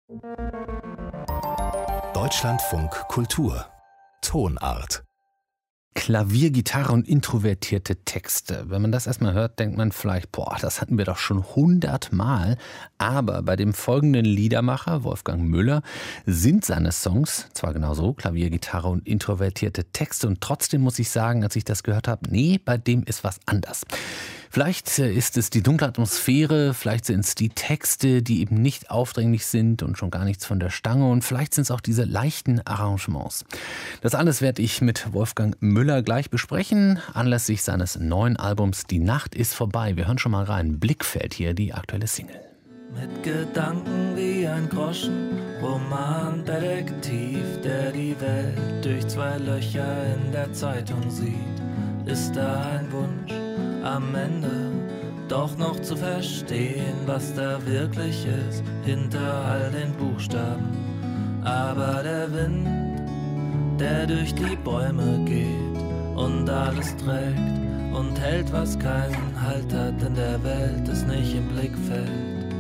Deutschlandfunk Kultur Tonart. Klavier, Gitarre und introvertierte Texte. Wenn man das erstmal hört, denkt man vielleicht, das hatten wir doch schon 100 Mal. Aber bei dem folgenden Liedermacher, Wolfgang Müller, sind seine Songs zwar genauso, Klavier, Gitarre und introvertierte Texte. Und trotzdem muss ich sagen, als ich das gehört habe, nee, bei dem ist was anders. Vielleicht ist es die dunkle Atmosphäre, vielleicht sind es die Texte, die eben nicht aufdringlich sind und schon gar nichts von der Stange. Und vielleicht sind es auch diese leichten Arrangements. Das alles werde ich mit Wolfgang Müller gleich besprechen, anlässlich seines neuen Albums Die Nacht ist vorbei. Wir hören schon mal rein. Blickfeld hier, die aktuelle Single. Mit Gedanken wie ein Groschen, Romandetektiv, der die Welt durch 2 Löcher in der Zeitung sieht. Ist da ein Wunsch, am Ende doch noch zu verstehen, was da wirklich ist, hinter all den Buchstaben. Aber der Wind, der durch die Bäume geht und alles trägt und hält, was keinen Halt hat in der Welt, ist nicht im Blickfeld.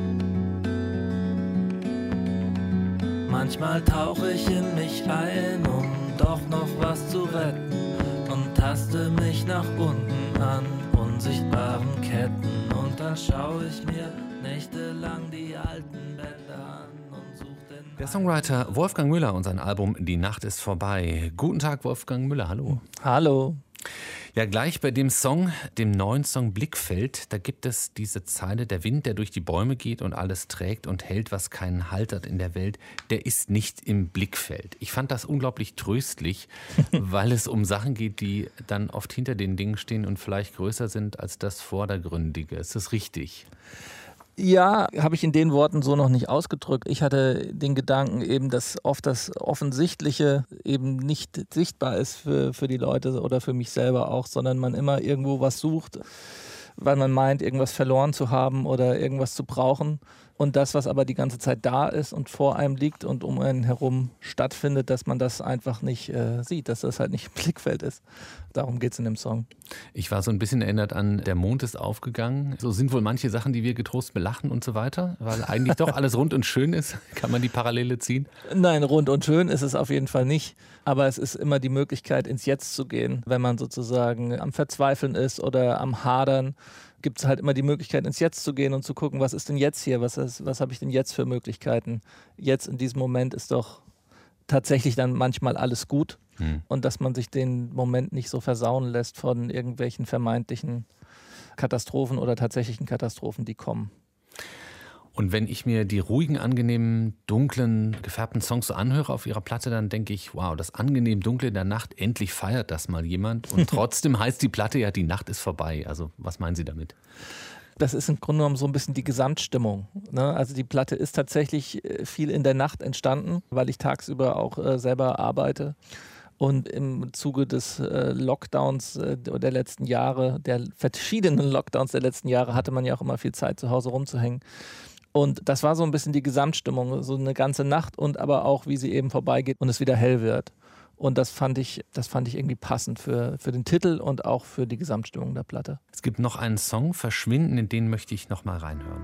Manchmal tauche ich in mich ein, um doch noch was zu retten und taste mich nach unten an unsichtbaren Ketten. Und dann schaue ich mir nächtelang die alten Bänder an und suche den... Der Songwriter Wolfgang Müller und sein Album Die Nacht ist vorbei. Guten Tag, Wolfgang Müller, hallo. Hallo. Ja, gleich bei dem Song, dem neuen Song Blickfeld, da gibt es diese Zeile: Der Wind, der durch die Bäume geht und alles trägt und hält, was keinen Halt hat in der Welt, der ist nicht im Blickfeld. Ich fand das unglaublich tröstlich, weil es um Sachen geht, die dann oft hinter den Dingen stehen und vielleicht größer sind als das Vordergründige. Ist das richtig? Ja, habe ich in den Worten so noch nicht ausgedrückt. Ich hatte den Gedanken eben, dass oft das Offensichtliche eben nicht sichtbar ist für die Leute oder für mich selber auch, sondern man immer irgendwo was sucht, weil man meint, irgendwas verloren zu haben oder irgendwas zu brauchen. Und das, was aber die ganze Zeit da ist und vor einem liegt und um einen herum stattfindet, dass man das einfach nicht sieht, dass das halt nicht im Blickfeld ist. Darum geht es in dem Song. Ich war so ein bisschen erinnert an Der Mond ist aufgegangen. So sind wohl manche Sachen, die wir getrost belachen und so weiter, weil eigentlich doch alles rund und schön ist. Kann man die Parallele ziehen? Nein, rund und schön ist es auf jeden Fall nicht. Aber es ist immer die Möglichkeit, ins Jetzt zu gehen, wenn man sozusagen am Verzweifeln ist oder am Hadern. Gibt es halt immer die Möglichkeit, ins Jetzt zu gehen und zu gucken, was ist denn jetzt hier, was habe ich denn jetzt für Möglichkeiten. Jetzt in diesem Moment ist doch tatsächlich dann manchmal alles gut und dass man sich den Moment nicht so versauen lässt von irgendwelchen vermeintlichen Katastrophen oder tatsächlichen Katastrophen, die kommen. Und wenn ich mir die ruhigen, angenehmen, dunklen, gefärbten Songs so anhöre auf ihrer Platte, dann denke ich, wow, das angenehm Dunkle der Nacht, endlich feiert das mal jemand. Und trotzdem heißt die Platte ja, die Nacht ist vorbei. Also was meinen Sie damit? Das ist im Grunde genommen so ein bisschen die Gesamtstimmung, ne? Also die Platte ist tatsächlich viel in der Nacht entstanden, weil ich tagsüber auch selber arbeite. Und im Zuge des Lockdowns der letzten Jahre, der verschiedenen Lockdowns der letzten Jahre, hatte man ja auch immer viel Zeit, zu Hause rumzuhängen. Und das war so ein bisschen die Gesamtstimmung, so eine ganze Nacht und aber auch, wie sie eben vorbeigeht und es wieder hell wird. Und das fand ich irgendwie passend für den Titel und auch für die Gesamtstimmung der Platte. Es gibt noch einen Song, Verschwinden, in den möchte ich noch mal reinhören.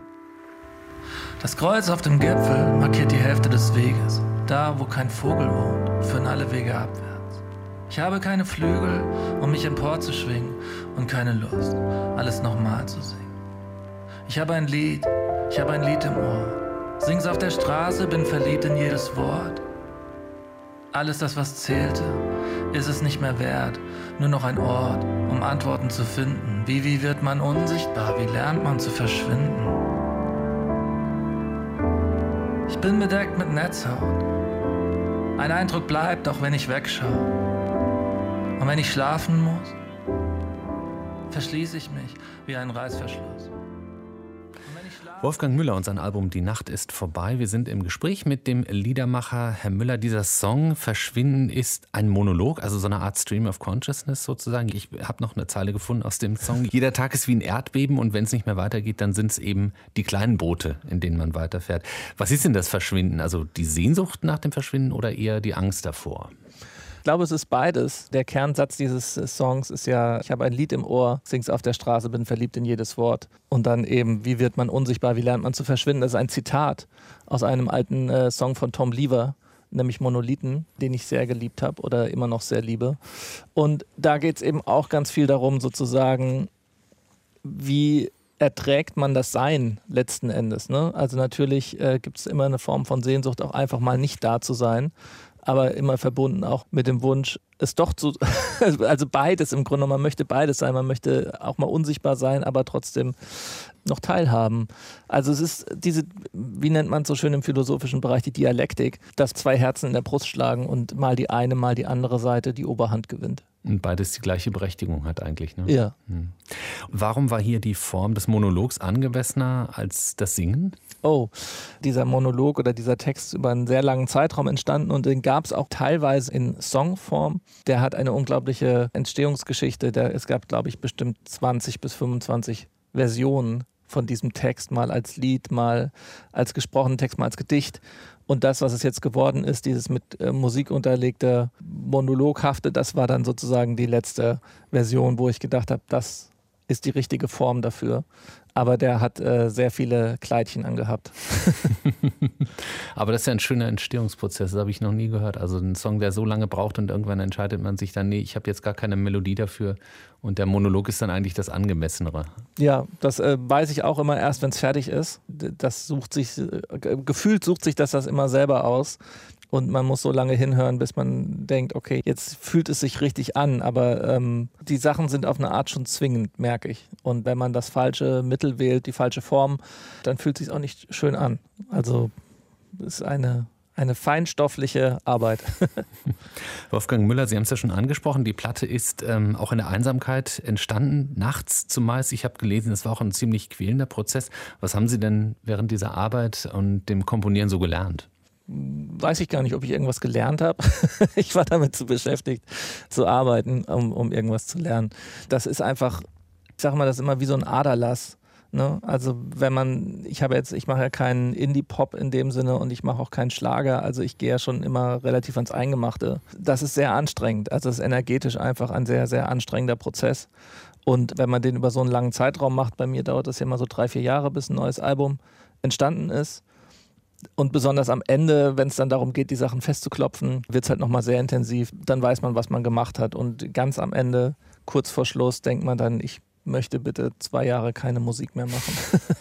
Das Kreuz auf dem Gipfel markiert die Hälfte des Weges. Da, wo kein Vogel wohnt, führen alle Wege abwärts. Ich habe keine Flügel, um mich emporzuschwingen und keine Lust, alles nochmal zu singen. Ich habe ein Lied im Ohr. Sing's auf der Straße, bin verliebt in jedes Wort. Alles das, was zählte, ist es nicht mehr wert. Nur noch ein Ort, um Antworten zu finden. Wie wird man unsichtbar? Wie lernt man zu verschwinden? Ich bin bedeckt mit Netzhaut. Ein Eindruck bleibt, auch wenn ich wegschaue. Und wenn ich schlafen muss, verschließe ich mich wie ein Reißverschluss. Wolfgang Müller und sein Album Die Nacht ist vorbei. Wir sind im Gespräch mit dem Liedermacher. Herr Müller, dieser Song Verschwinden ist ein Monolog, also so eine Art Stream of Consciousness sozusagen. Ich habe noch eine Zeile gefunden aus dem Song. Jeder Tag ist wie ein Erdbeben und wenn es nicht mehr weitergeht, dann sind es eben die kleinen Boote, in denen man weiterfährt. Was ist denn das Verschwinden? Also die Sehnsucht nach dem Verschwinden oder eher die Angst davor? glaube, es ist beides. Der Kernsatz dieses Songs ist ja, ich habe ein Lied im Ohr, sing's auf der Straße, bin verliebt in jedes Wort. Und dann eben, wie wird man unsichtbar, wie lernt man zu verschwinden? Das ist ein Zitat aus einem alten Song von Tom Lever, nämlich Monolithen, den ich sehr geliebt habe oder immer noch sehr liebe. Und da geht es eben auch ganz viel darum, sozusagen, wie erträgt man das Sein letzten Endes. Ne? Also natürlich gibt es immer eine Form von Sehnsucht, auch einfach mal nicht da zu sein, aber immer verbunden auch mit dem Wunsch, es doch zu, also beides im Grunde, man möchte beides sein, man möchte auch mal unsichtbar sein, aber trotzdem noch teilhaben. Also es ist diese, wie nennt man es so schön im philosophischen Bereich, die Dialektik, dass zwei Herzen in der Brust schlagen und mal die eine, mal die andere Seite die Oberhand gewinnt. Und beides die gleiche Berechtigung hat eigentlich, ne? Ja. Warum war hier die Form des Monologs angemessener als das Singen? Oh, dieser Monolog oder dieser Text über einen sehr langen Zeitraum entstanden und den gab es auch teilweise in Songform. Der hat eine unglaubliche Entstehungsgeschichte. Es gab, glaube ich, bestimmt 20 bis 25 Versionen von diesem Text, mal als Lied, mal als gesprochenen Text, mal als Gedicht. Und das, was es jetzt geworden ist, dieses mit Musik unterlegte Monologhafte, das war dann sozusagen die letzte Version, wo ich gedacht habe, das ist die richtige Form dafür. Aber der hat sehr viele Kleidchen angehabt. Aber das ist ja ein schöner Entstehungsprozess, das habe ich noch nie gehört. Also ein Song, der so lange braucht und irgendwann entscheidet man sich dann, nee, ich habe jetzt gar keine Melodie dafür und der Monolog ist dann eigentlich das Angemessenere. Ja, das weiß ich auch immer erst, wenn es fertig ist. Gefühlt sucht sich das immer selber aus. Und man muss so lange hinhören, bis man denkt, okay, jetzt fühlt es sich richtig an. Aber die Sachen sind auf eine Art schon zwingend, merke ich. Und wenn man das falsche Mittel wählt, die falsche Form, dann fühlt es sich auch nicht schön an. Also es ist eine feinstoffliche Arbeit. Wolfgang Müller, Sie haben es ja schon angesprochen, die Platte ist auch in der Einsamkeit entstanden, nachts zumeist. Ich habe gelesen, es war auch ein ziemlich quälender Prozess. Was haben Sie denn während dieser Arbeit und dem Komponieren so gelernt? Weiß ich gar nicht, ob ich irgendwas gelernt habe. Ich war damit zu beschäftigt, zu arbeiten, um irgendwas zu lernen. Das ist einfach, ich sage mal, das ist immer wie so ein Aderlass. Ne? Also ich mache ja keinen Indie-Pop in dem Sinne und ich mache auch keinen Schlager. Also ich gehe ja schon immer relativ ans Eingemachte. Das ist sehr anstrengend. Also es ist energetisch einfach ein sehr, sehr anstrengender Prozess. Und wenn man den über so einen langen Zeitraum macht, bei mir dauert das ja immer so 3-4 Jahre, bis ein neues Album entstanden ist. Und besonders am Ende, wenn es dann darum geht, die Sachen festzuklopfen, wird es halt nochmal sehr intensiv. Dann weiß man, was man gemacht hat. Und ganz am Ende, kurz vor Schluss, denkt man dann, ich möchte bitte 2 Jahre keine Musik mehr machen.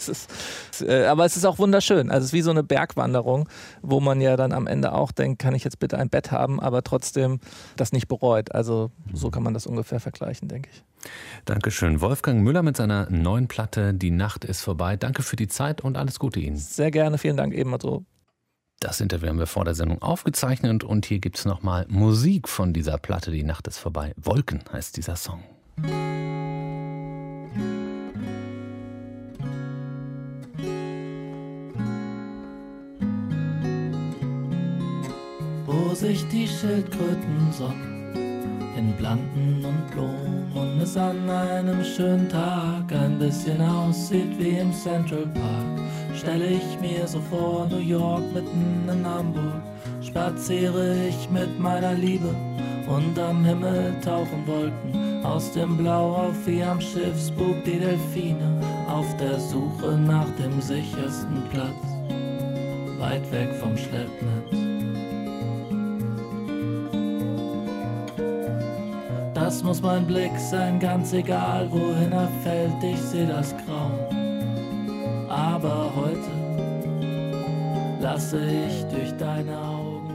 Aber es ist auch wunderschön. Also es ist wie so eine Bergwanderung, wo man ja dann am Ende auch denkt, kann ich jetzt bitte ein Bett haben, aber trotzdem das nicht bereut. Also so kann man das ungefähr vergleichen, denke ich. Dankeschön. Wolfgang Müller mit seiner neuen Platte Die Nacht ist vorbei. Danke für die Zeit und alles Gute Ihnen. Sehr gerne, vielen Dank ebenso. Das Interview haben wir vor der Sendung aufgezeichnet und hier gibt es nochmal Musik von dieser Platte Die Nacht ist vorbei. Wolken heißt dieser Song. Wo sich die Schildkröten sonnen in Blanden und Blumen und es an einem schönen Tag ein bisschen aussieht wie im Central Park, stelle ich mir so vor, New York mitten in Hamburg, spaziere ich mit meiner Liebe und am Himmel tauchen Wolken aus dem Blau auf wie am Schiffsbug die Delfine auf der Suche nach dem sichersten Platz, weit weg vom Schleppnetz. Das muss mein Blick sein, ganz egal wohin er fällt, ich seh das Grauen. Aber heute lasse ich durch deine Augen